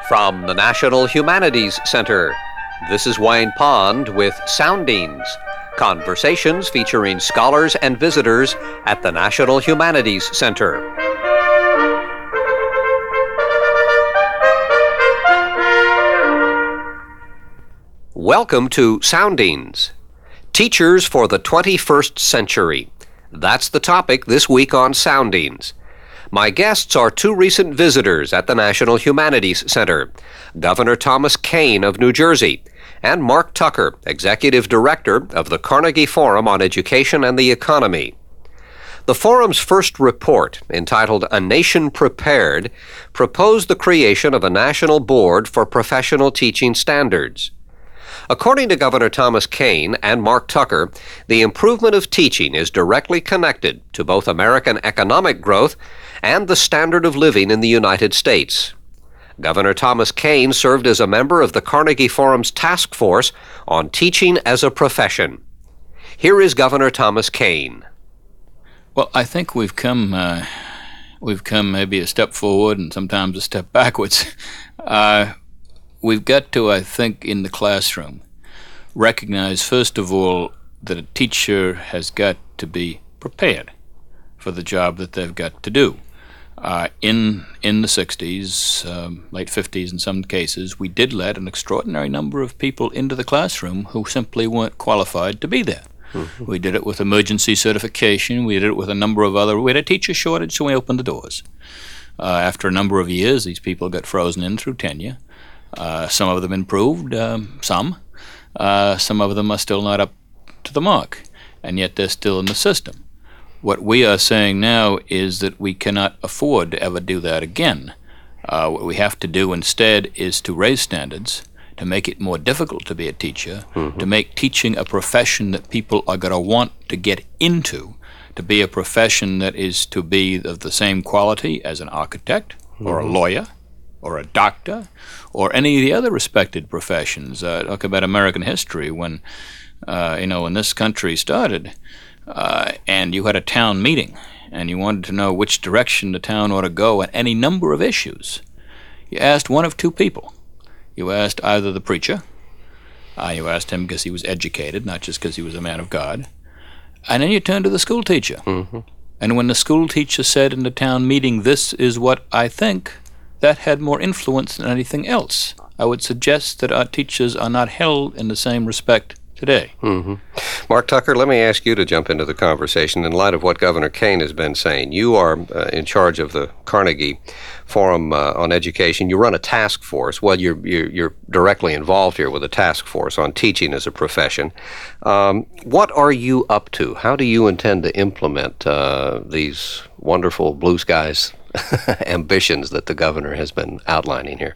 From the National Humanities Center, this is Wayne Pond with Soundings, conversations featuring scholars and visitors at the National Humanities Center. Welcome to Soundings, Teachers for the 21st Century. That's the topic this week on Soundings. My guests are two recent visitors at the National Humanities Center, Governor Thomas Kean of New Jersey and Mark Tucker, Executive Director of the Carnegie Forum on Education and the Economy. The forum's first report, entitled A Nation Prepared, proposed the creation of a national board for professional teaching standards. According to Governor Thomas Kean and Mark Tucker, the improvement of teaching is directly connected to both American economic growth and the standard of living in the United States. Governor Thomas Kean served as a member of the Carnegie Forum's task force on teaching as a profession. Here is Governor Thomas Kean. Well, I think we've come maybe a step forward and sometimes a step backwards. We've got to, I think, in the classroom, recognize, first of all, that a teacher has got to be prepared for the job that they've got to do. In the 60s, late 50s in some cases, we did let an extraordinary number of people into the classroom who simply weren't qualified to be there. Mm-hmm. We did it with emergency certification. We did it with a number of other... We had a teacher shortage, so we opened the doors. After a number of years, these people got frozen in through tenure. Some of them improved, some of them are still not up to the mark, and yet they're still in the system. What we are saying now is that we cannot afford to ever do that again. What we have to do instead is to raise standards, to make it more difficult to be a teacher, to make teaching a profession that people are going to want to get into, to be a profession that is to be of the same quality as an architect or a lawyer or a doctor, or any of the other respected professions. Talk about American history when, when this country started, and you had a town meeting, and you wanted to know which direction the town ought to go on any number of issues. You asked one of two people. You asked either the preacher, you asked him because he was educated, not just because he was a man of God, and then you turned to the school teacher. Mm-hmm. And when the school teacher said in the town meeting, "This is what I think," that had more influence than anything else. I would suggest that our teachers are not held in the same respect today. Mm-hmm. Mark Tucker, let me ask you to jump into the conversation in light of what Governor Kean has been saying. You are in charge of the Carnegie Forum on Education. You run a task force. Well, you're directly involved here with a task force on teaching as a profession. What are you up to? How do you intend to implement these wonderful blue skies ambitions that the governor has been outlining here?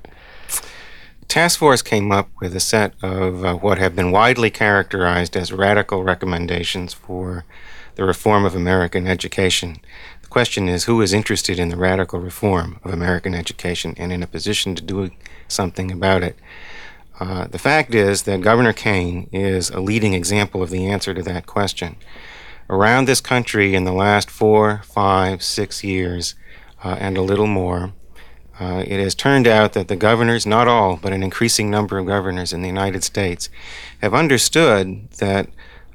Task Force came up with a set of what have been widely characterized as radical recommendations for the reform of American education. The question is, who is interested in the radical reform of American education and in a position to do something about it? The fact is that Governor Kean is a leading example of the answer to that question. Around this country in the last 4, 5, 6 years, and a little more, it has turned out that the governors, not all, but an increasing number of governors in the United States, have understood that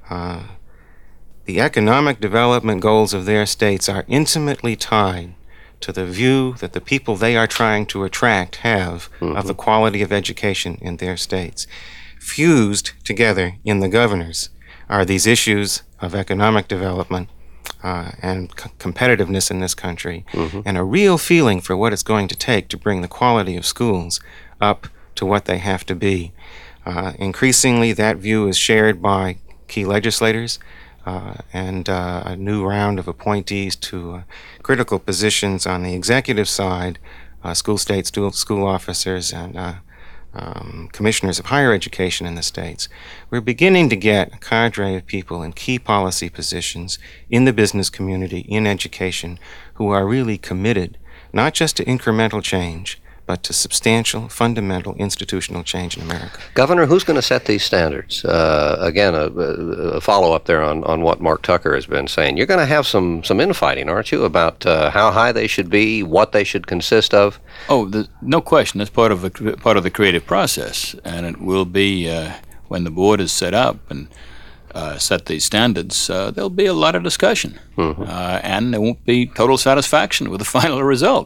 the economic development goals of their states are intimately tied to the view that the people they are trying to attract have of the quality of education in their states. Fused together in the governors are these issues of economic development and competitiveness in this country, and a real feeling for what it's going to take to bring the quality of schools up to what they have to be. Increasingly, that view is shared by key legislators and a new round of appointees to critical positions on the executive side, state school officers and commissioners of higher education in the states. We're beginning to get a cadre of people in key policy positions in the business community, in education, who are really committed not just to incremental change, but to substantial, fundamental institutional change in America. Governor, who's going to set these standards? Again, a follow-up there on what Mark Tucker has been saying. You're going to have some infighting, aren't you, about how high they should be, what they should consist of? Oh, no question. That's part of the creative process, and it will be when the board is set up and set these standards. There'll be a lot of discussion, and there won't be total satisfaction with the final result.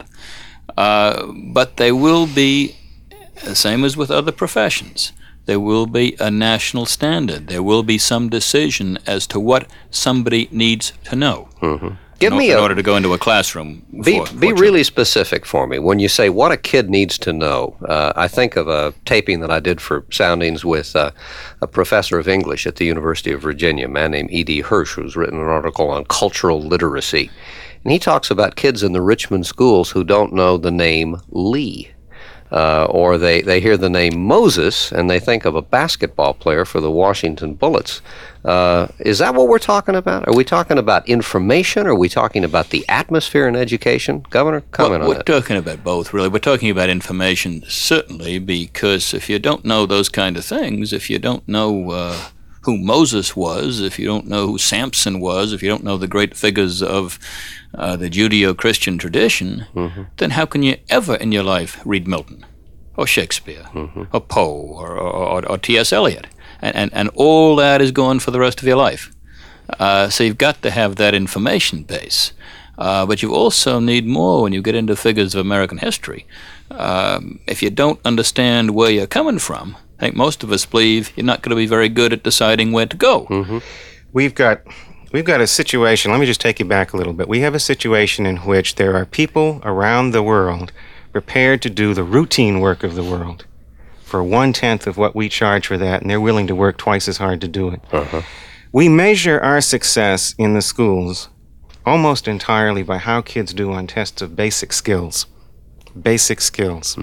But they will be, the same as with other professions, there will be a national standard. There will be some decision as to what somebody needs to know in order to go into a classroom. Be really specific for me. When you say what a kid needs to know, I think of a taping that I did for Soundings with a professor of English at the University of Virginia, a man named E.D. Hirsch, who's written an article on cultural literacy. And he talks about kids in the Richmond schools who don't know the name Lee. Or they hear the name Moses and they think of a basketball player for the Washington Bullets. Is that what we're talking about? Are we talking about information? Are we talking about the atmosphere in education? Governor, comment on that. We're talking about both, really. We're talking about information, certainly, because if you don't know those kind of things, if you don't know who Moses was, if you don't know who Samson was, if you don't know the great figures of the Judeo-Christian tradition, then how can you ever in your life read Milton or Shakespeare or Poe or T.S. Eliot? And all that is going for the rest of your life. So you've got to have that information base. But you also need more when you get into figures of American history. If you don't understand where you're coming from, I think most of us believe you're not going to be very good at deciding where to go. We've got a situation, let me just take you back a little bit. We have a situation in which there are people around the world prepared to do the routine work of the world for 1/10 of what we charge for that, and they're willing to work twice as hard to do it. We measure our success in the schools almost entirely by how kids do on tests of basic skills. Basic skills.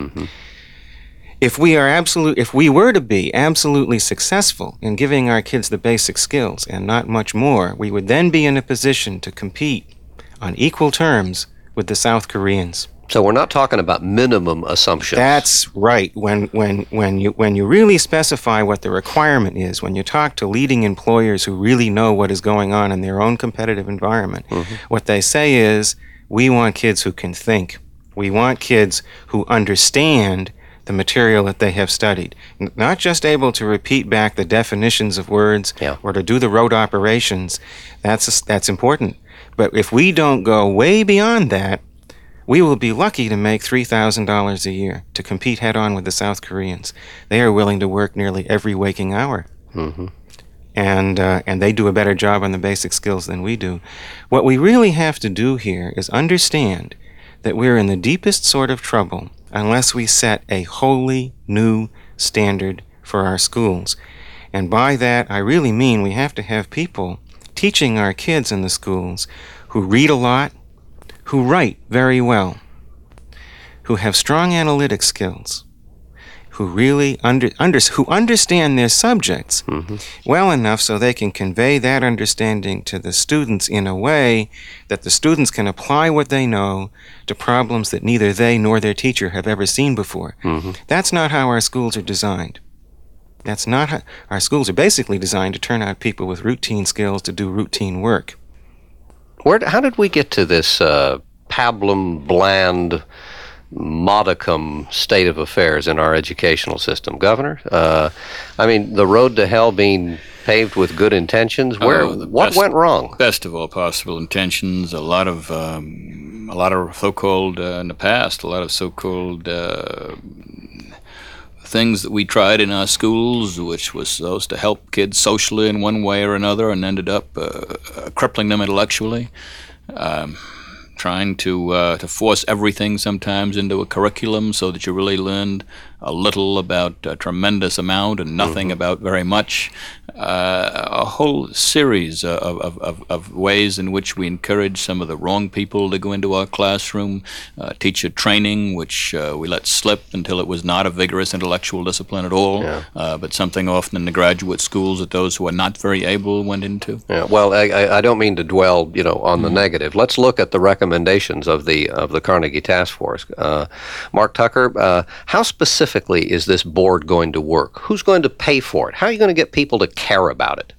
If we were to be absolutely successful in giving our kids the basic skills and not much more, we would then be in a position to compete on equal terms with the South Koreans. So we're not talking about minimum assumptions. That's right. When you really specify what the requirement is, when you talk to leading employers who really know what is going on in their own competitive environment, what they say is, we want kids who can think. We want kids who understand the material that they have studied, not just able to repeat back the definitions of words or to do the rote operations. That's important. But if we don't go way beyond that, we will be lucky to make $3,000 a year to compete head-on with the South Koreans. They are willing to work nearly every waking hour. And they do a better job on the basic skills than we do. What we really have to do here is understand that we're in the deepest sort of trouble unless we set a wholly new standard for our schools. And by that, I really mean we have to have people teaching our kids in the schools who read a lot, who write very well, who have strong analytic skills, who really who understand their subjects well enough so they can convey that understanding to the students in a way that the students can apply what they know to problems that neither they nor their teacher have ever seen before. That's not how our schools are designed. That's not how our schools are basically designed to turn out people with routine skills to do routine work. How did we get to this pablum, bland, modicum state of affairs in our educational system, Governor? I mean, the road to hell being paved with good intentions. What went wrong? Best of all possible intentions. A lot of so-called in the past. A lot of so-called things that we tried in our schools, which was supposed to help kids socially in one way or another, and ended up crippling them intellectually. Trying to force everything sometimes into a curriculum so that you really learned a little about a tremendous amount and nothing about very much. A whole series of ways in which we encourage some of the wrong people to go into our classroom. Teacher training, which we let slip until it was not a vigorous intellectual discipline at all, but something often in the graduate schools that those who are not very able went into. Yeah, well, I don't mean to dwell, on the negative. Let's look at the recommendations of the Carnegie Task Force. Mark Tucker, how specifically is this board going to work? Who's going to pay for it? How are you going to get people to care about it?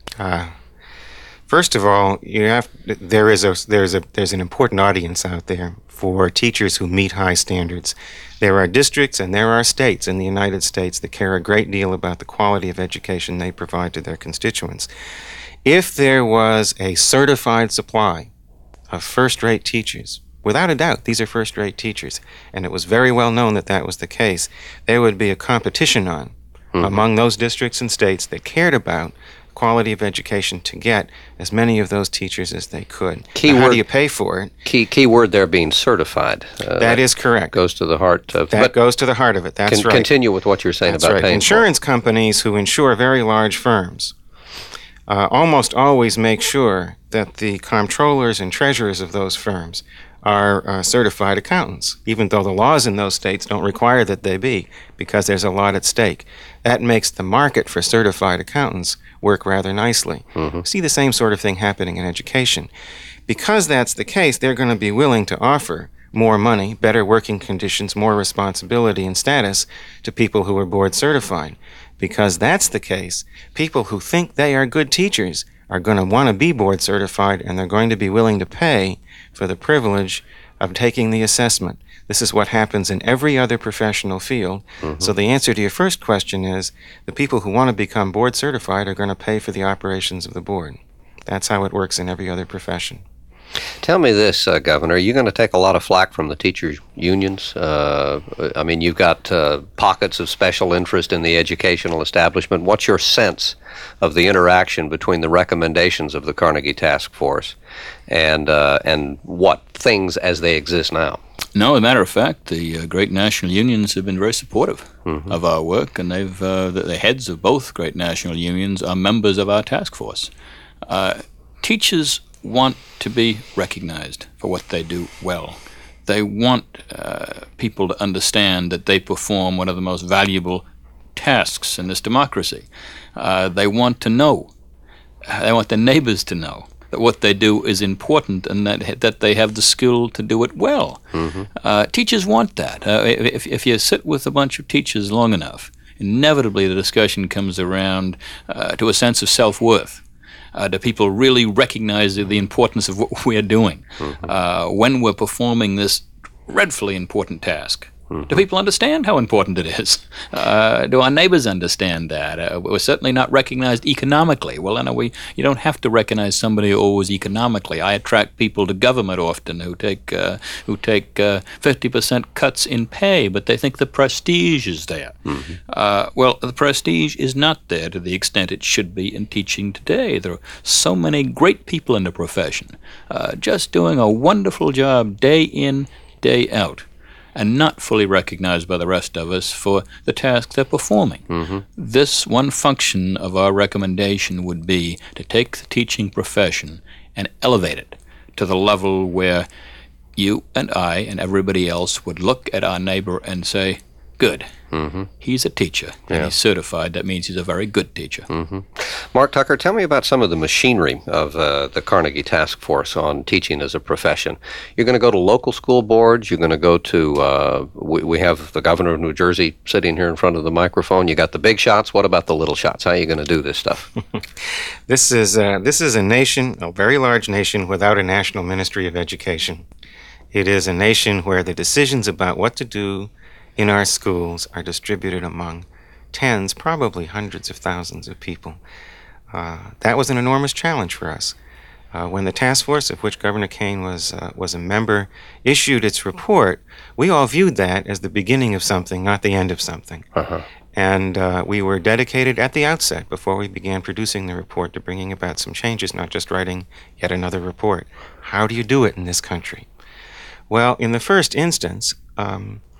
First of all, there's an important audience out there for teachers who meet high standards. There are districts and there are states in the United States that care a great deal about the quality of education they provide to their constituents. If there was a certified supply of first-rate teachers, without a doubt, these are first-rate teachers, and it was very well known that that was the case, there would be a competition on among those districts and states that cared about quality of education to get as many of those teachers as they could. How do you pay for it? Key word there being certified. That is correct. Goes to the heart of that. Goes to the heart of it. That's right. Continue with what you're saying about paying. Insurance companies who insure very large firms almost always make sure that the comptrollers and treasurers of those firms are certified accountants, even though the laws in those states don't require that they be, because there's a lot at stake. That makes the market for certified accountants work rather nicely. See the same sort of thing happening in education. Because that's the case, they're going to be willing to offer more money, better working conditions, more responsibility and status to people who are board certified. Because that's the case, people who think they are good teachers are going to want to be board certified, and they're going to be willing to pay for the privilege of taking the assessment. This is what happens in every other professional field. So the answer to your first question is the people who want to become board certified are going to pay for the operations of the board. That's how it works in every other profession. Tell me this, Governor, are you going to take a lot of flack from the teachers' unions? I mean, you've got pockets of special interest in the educational establishment. What's your sense of the interaction between the recommendations of the Carnegie Task Force and what things as they exist now? No, as a matter of fact, the great national unions have been very supportive of our work, and the heads of both great national unions are members of our task force. Teachers want to be recognized for what they do well. They want people to understand that they perform one of the most valuable tasks in this democracy. They want to know, they want their neighbors to know that what they do is important and that they have the skill to do it well. Teachers want that. If you sit with a bunch of teachers long enough, inevitably the discussion comes around to a sense of self-worth. Do people really recognize the importance of what we're doing when we're performing this dreadfully important task? Do people understand how important it is? Do our neighbors understand that? We're certainly not recognized economically. Well, you don't have to recognize somebody always economically. I attract people to government often who take 50% cuts in pay, but they think the prestige is there. Well, the prestige is not there to the extent it should be in teaching today. There are so many great people in the profession just doing a wonderful job day in, day out, and not fully recognized by the rest of us for the task they're performing. This one function of our recommendation would be to take the teaching profession and elevate it to the level where you and I and everybody else would look at our neighbor and say, good, he's a teacher, and he's certified. That means he's a very good teacher. Mark Tucker, tell me about some of the machinery of the Carnegie Task Force on teaching as a profession. You're going to go to local school boards. You're going to go to, we have the governor of New Jersey sitting here in front of the microphone. You got the big shots. What about the little shots? How are you going to do this stuff? This is a nation, a very large nation, without a national ministry of education. It is a nation where the decisions about what to do in our schools are distributed among tens, probably hundreds of thousands of people. That was an enormous challenge for us. When the task force, of which Governor Kane was a member, issued its report, we all viewed that as the beginning of something, not the end of something. And we were dedicated at the outset, before we began producing the report, to bringing about some changes, not just writing yet another report. How do you do it in this country? Well, in the first instance,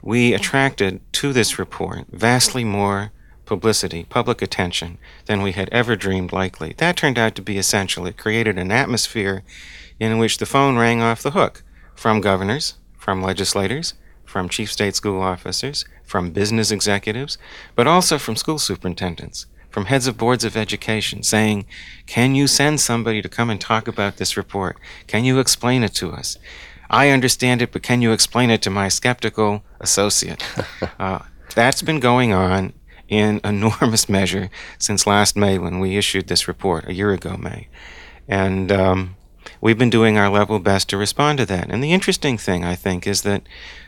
we attracted to this report vastly more publicity, public attention, than we had ever dreamed likely. That turned out to be essential. It created an atmosphere in which the phone rang off the hook from governors, from legislators, from chief state school officers, from business executives, but also from school superintendents, from heads of boards of education, saying, can you send somebody to come and talk about this report? Can you explain it to us? I understand it, but can you explain it to my skeptical associate? That's been going on in enormous measure since last May when we issued this report, a year ago May. And we've been doing our level best to respond to that. And the interesting thing, I think, is that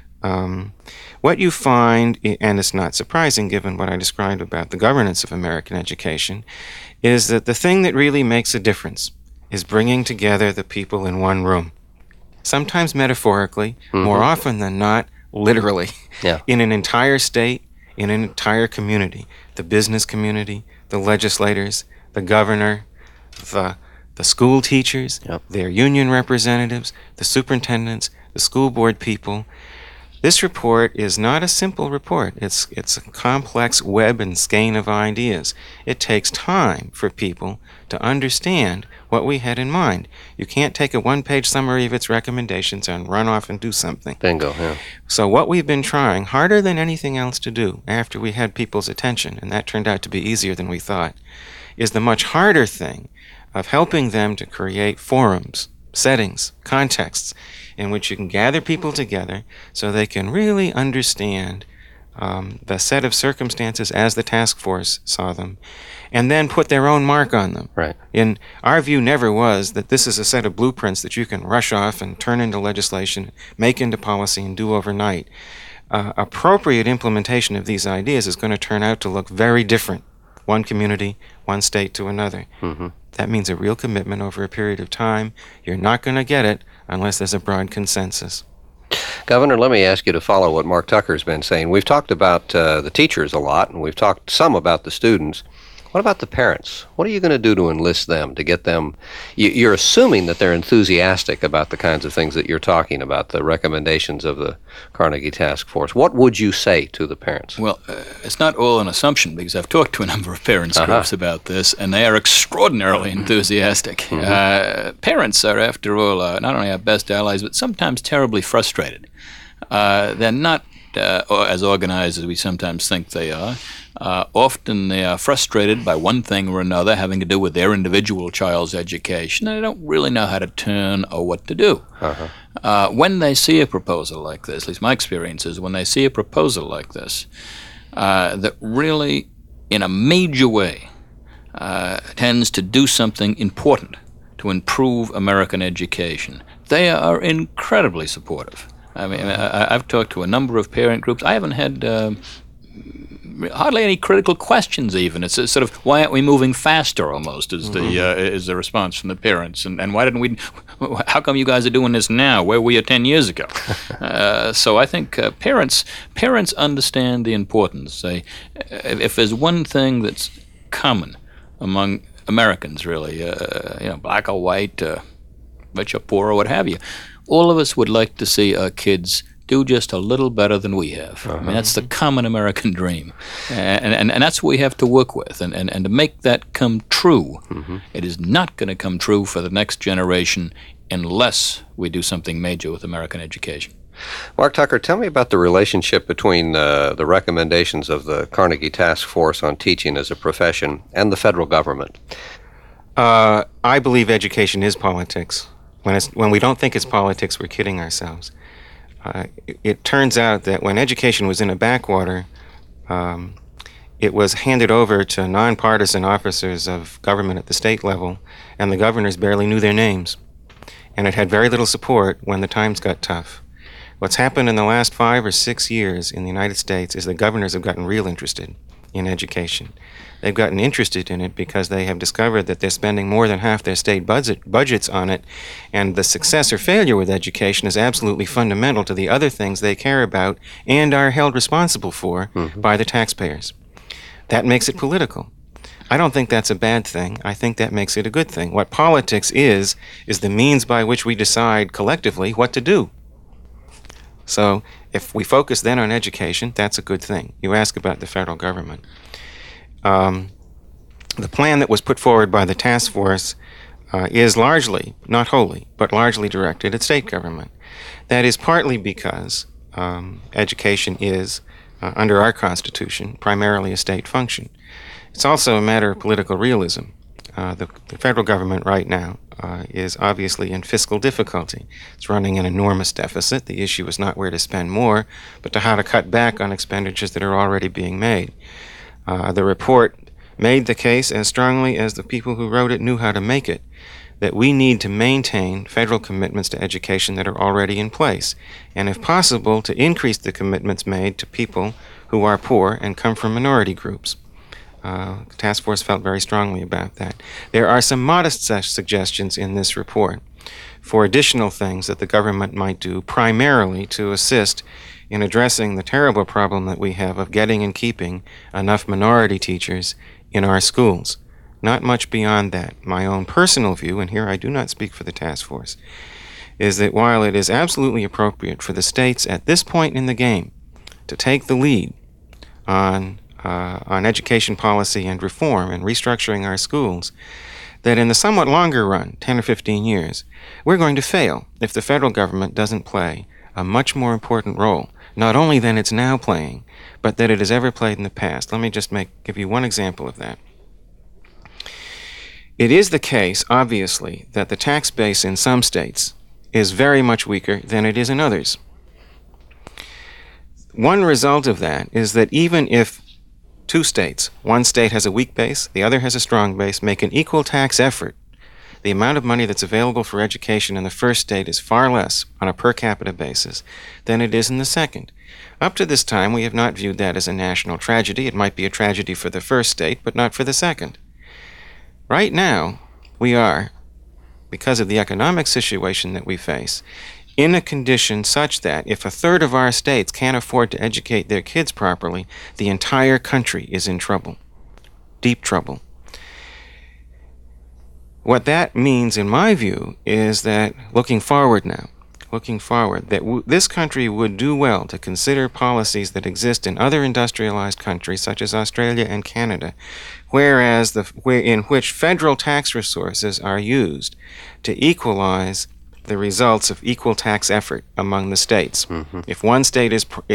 what you find, and it's not surprising given what I described about the governance of American education, is that the thing that really makes a difference is bringing together the people in one room. Sometimes metaphorically, more often than not, literally, in an entire state, in an entire community. The business community, the legislators, the governor, the school teachers, their union representatives, the superintendents, the school board people. This report is not a simple report. It's a complex web and skein of ideas. It takes time for people to understand what we had in mind. You can't take a one-page summary of its recommendations and run off and do something. Bingo, yeah. So what we've been trying, harder than anything else to do after we had people's attention, and that turned out to be easier than we thought, is the much harder thing of helping them to create forums, settings, contexts in which you can gather people together so they can really understand the set of circumstances as the task force saw them, and then put their own mark on them. Right. And our view never was that this is a set of blueprints that you can rush off and turn into legislation, make into policy, and do overnight. Appropriate implementation of these ideas is going to turn out to look very different, one community, one state to another. That means a real commitment over a period of time. You're not going to get it unless there's a broad consensus. Governor, let me ask you to follow what Mark Tucker's been saying. We've talked about the teachers a lot, and we've talked some about the students. What about the parents? What are you going to do to enlist them, to get them? You're assuming that they're enthusiastic about the kinds of things that you're talking about, the recommendations of the Carnegie Task Force. What would you say to the parents? Well, it's not all an assumption, because I've talked to a number of parents groups about this, and they are extraordinarily enthusiastic. Parents are, after all, not only our best allies, but sometimes terribly frustrated. They're not as organized as we sometimes think they are. Often they are frustrated by one thing or another having to do with their individual child's education, and they don't really know how to turn or what to do. When they see a proposal like this, at least my experience is when they see a proposal like this, that really, in a major way, tends to do something important to improve American education, they are incredibly supportive. I mean, I've talked to a number of parent groups. I haven't had hardly any critical questions even. It's sort of, why aren't we moving faster almost is the response from the parents. And why didn't we, how come you guys are doing this now? Where were you 10 years ago? So I think parents understand the importance. If there's one thing that's common among Americans, really, black or white, rich or poor or what have you, all of us would like to see our kids do just a little better than we have. I mean, that's the common American dream. And that's what we have to work with. And to make that come true, it is not going to come true for the next generation unless we do something major with American education. Mark Tucker, tell me about the relationship between the recommendations of the Carnegie Task Force on Teaching as a Profession and the federal government. I believe education is politics. When we don't think it's politics, we're kidding ourselves. It turns out that when education was in a backwater, it was handed over to nonpartisan officers of government at the state level, and the governors barely knew their names. And it had very little support when the times got tough. What's happened in the last 5 or 6 years in the United States is the governors have gotten real interested in education. They've gotten interested in it because they have discovered that they're spending more than half their state budgets on it, and the success or failure with education is absolutely fundamental to the other things they care about and are held responsible for by the taxpayers. That makes it political. I don't think that's a bad thing. I think that makes it a good thing. What politics is the means by which we decide collectively what to do. So if we focus then on education, that's a good thing. You ask about the federal government. The plan that was put forward by the task force is largely, not wholly, but largely directed at state government. That is partly because education is, under our Constitution, primarily a state function. It's also a matter of political realism. The federal government right now is obviously in fiscal difficulty. It's running an enormous deficit. The issue is not where to spend more, but to how to cut back on expenditures that are already being made. The report made the case as strongly as the people who wrote it knew how to make it, that we need to maintain federal commitments to education that are already in place, and if possible, to increase the commitments made to people who are poor and come from minority groups. The task force felt very strongly about that. There are some modest suggestions in this report for additional things that the government might do, primarily to assist in addressing the terrible problem that we have of getting and keeping enough minority teachers in our schools. Not much beyond that. My own personal view, and here I do not speak for the task force, is that while it is absolutely appropriate for the states at this point in the game to take the lead on education policy and reform and restructuring our schools, that in the somewhat longer run, 10 or 15 years, we're going to fail if the federal government doesn't play a much more important role, not only than it's now playing, but that it has ever played in the past. Let me just give you one example of that. It is the case, obviously, that the tax base in some states is very much weaker than it is in others. One result of that is that even if two states, one state has a weak base, the other has a strong base, make an equal tax effort, the amount of money that's available for education in the first state is far less on a per capita basis than it is in the second. Up to this time, we have not viewed that as a national tragedy. It might be a tragedy for the first state, but not for the second. Right now, we are, because of the economic situation that we face, in a condition such that if a third of our states can't afford to educate their kids properly, the entire country is in trouble, deep trouble. What that means, in my view, is that looking forward, that this country would do well to consider policies that exist in other industrialized countries, such as Australia and Canada, in which federal tax resources are used to equalize the results of equal tax effort among the states. Mm-hmm. If one state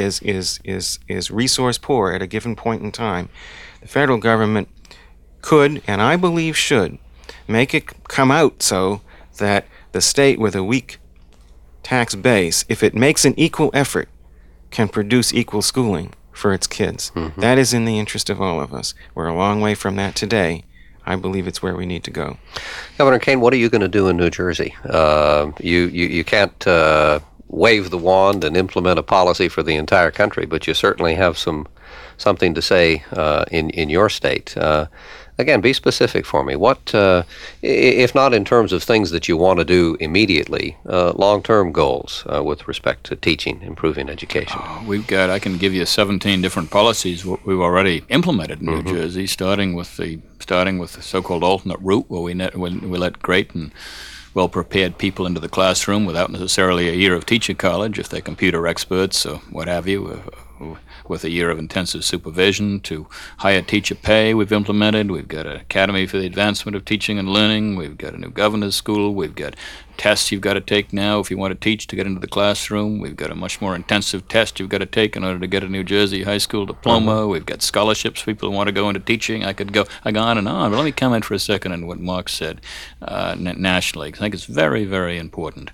is resource poor at a given point in time, the federal government could, and I believe should, make it come out so that the state with a weak tax base, if it makes an equal effort, can produce equal schooling for its kids. Mm-hmm. That is in the interest of all of us. We're a long way from that today. I believe it's where we need to go. Governor Kaine, what are you going to do in New Jersey? You can't wave the wand and implement a policy for the entire country, but you certainly have something to say in your state. Again, be specific for me. What, if not in terms of things that you want to do immediately, long-term goals with respect to teaching, improving education? I can give you 17 different policies we've already implemented in New Jersey, starting with the so-called alternate route, where we let great and well-prepared people into the classroom without necessarily a year of teacher college, if they're computer experts or what have you, with a year of intensive supervision, to higher teacher pay we've implemented. We've got an Academy for the Advancement of Teaching and Learning. We've got a new governor's school. We've got tests you've got to take now if you want to teach to get into the classroom. We've got a much more intensive test you've got to take in order to get a New Jersey high school diploma. We've got scholarships for people who want to go into teaching. I go on and on, but let me comment for a second on what Mark said nationally, because I think it's very, very important.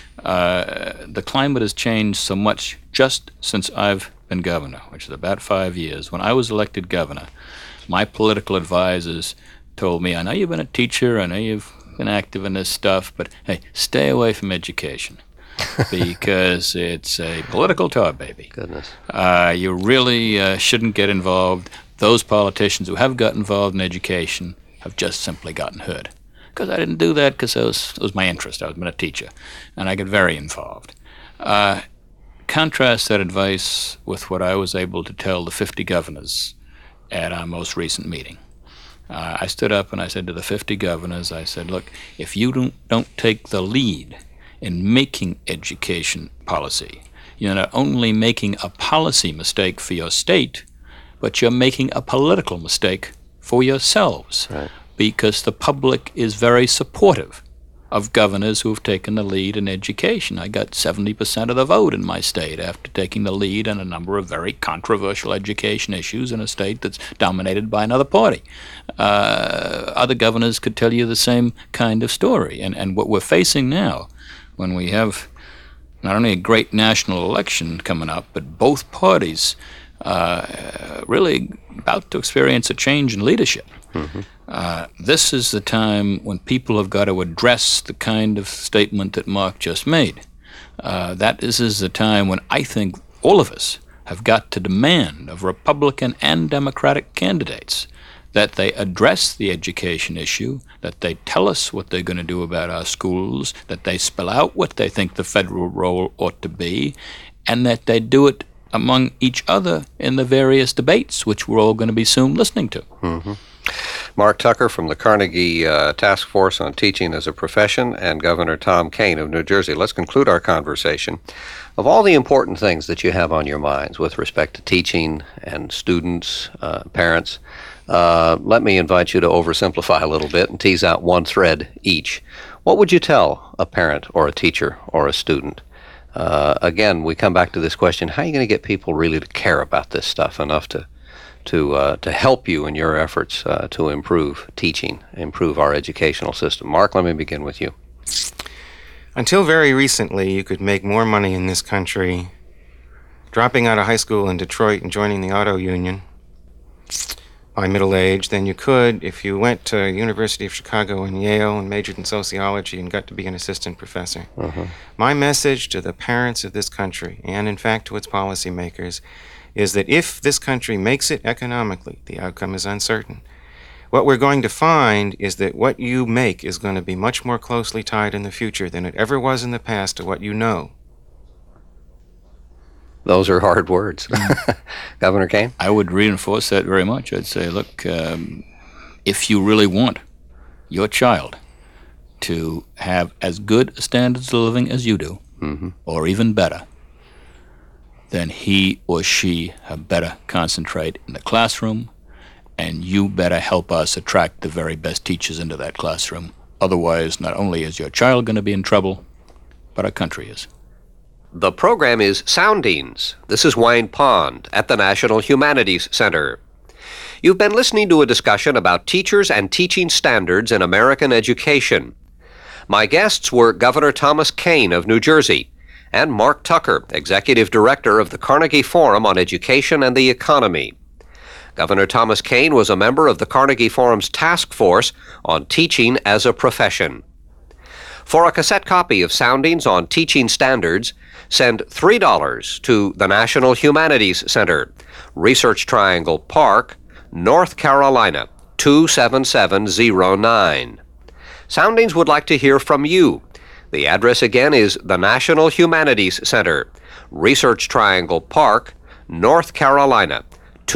The climate has changed so much just since I've been governor, which is about 5 years. When I was elected governor, my political advisors told me, I know you've been a teacher, I know you've been active in this stuff, but hey, stay away from education because it's a political tar baby. Goodness. You really shouldn't get involved. Those politicians who have got involved in education have just simply gotten hurt. Because I didn't do that because it was my interest. I was been a teacher, and I got very involved. Contrast that advice with what I was able to tell the 50 governors at our most recent meeting. I stood up and I said to the 50 governors, I said, look, if you don't take the lead in making education policy, you're not only making a policy mistake for your state, but you're making a political mistake for yourselves. Right. Because the public is very supportive of governors who have taken the lead in education. I got 70% of the vote in my state after taking the lead in a number of very controversial education issues in a state that's dominated by another party. Other governors could tell you the same kind of story. And what we're facing now, when we have not only a great national election coming up, but both parties really about to experience a change in leadership. Mm-hmm. This is the time when people have got to address the kind of statement that Mark just made. This is the time when I think all of us have got to demand of Republican and Democratic candidates that they address the education issue, that they tell us what they're going to do about our schools, that they spell out what they think the federal role ought to be, and that they do it among each other in the various debates, which we're all going to be soon listening to. Mm-hmm. Mark Tucker from the Carnegie Task Force on Teaching as a Profession, and Governor Tom Kean of New Jersey. Let's conclude our conversation. Of all the important things that you have on your minds with respect to teaching and students, parents, let me invite you to oversimplify a little bit and tease out one thread each. What would you tell a parent or a teacher or a student? Again, we come back to this question, how are you going to get people really to care about this stuff enough to help you in your efforts to improve teaching, improve our educational system? Mark, let me begin with you. Until very recently, you could make more money in this country dropping out of high school in Detroit and joining the auto union by middle age than you could if you went to University of Chicago and Yale and majored in sociology and got to be an assistant professor. Uh-huh. My message to the parents of this country, and in fact to its policymakers, is that if this country makes it economically, the outcome is uncertain. What we're going to find is that what you make is going to be much more closely tied in the future than it ever was in the past to what you know. Those are hard words. Governor Kean? I would reinforce that very much. I'd say, look, if you really want your child to have as good standards of living as you do, mm-hmm. or even better, then he or she had better concentrate in the classroom, and you better help us attract the very best teachers into that classroom. Otherwise, not only is your child going to be in trouble, but our country is. The program is Soundings. This is Wayne Pond at the National Humanities Center. You've been listening to a discussion about teachers and teaching standards in American education. My guests were Governor Thomas Kean of New Jersey and Mark Tucker, Executive Director of the Carnegie Forum on Education and the Economy. Governor Thomas Kean was a member of the Carnegie Forum's task force on teaching as a profession. For a cassette copy of Soundings on Teaching Standards, send $3 to the National Humanities Center, Research Triangle Park, North Carolina, 27709. Soundings would like to hear from you. The address again is the National Humanities Center, Research Triangle Park, North Carolina,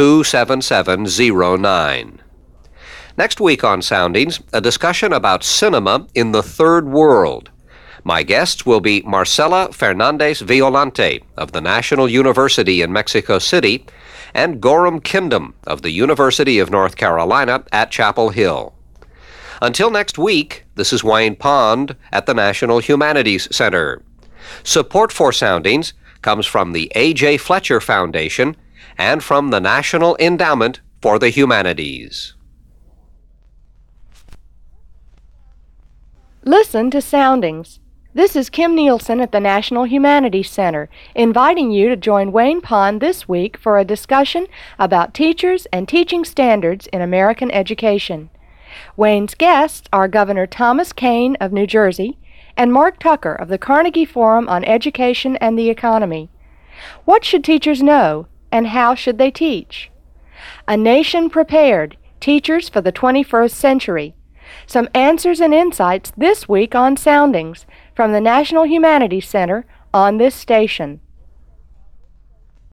27709. Next week on Soundings, a discussion about cinema in the Third World. My guests will be Marcela Fernandez Violante of the National University in Mexico City and Gorham Kindom of the University of North Carolina at Chapel Hill. Until next week, this is Wayne Pond at the National Humanities Center. Support for Soundings comes from the A.J. Fletcher Foundation and from the National Endowment for the Humanities. Listen to Soundings. This is Kim Nielsen at the National Humanities Center, inviting you to join Wayne Pond this week for a discussion about teachers and teaching standards in American education. Wayne's guests are Governor Thomas Kean of New Jersey and Mark Tucker of the Carnegie Forum on Education and the Economy. What should teachers know, and how should they teach? A Nation Prepared, Teachers for the 21st Century. Some answers and insights this week on Soundings from the National Humanities Center on this station.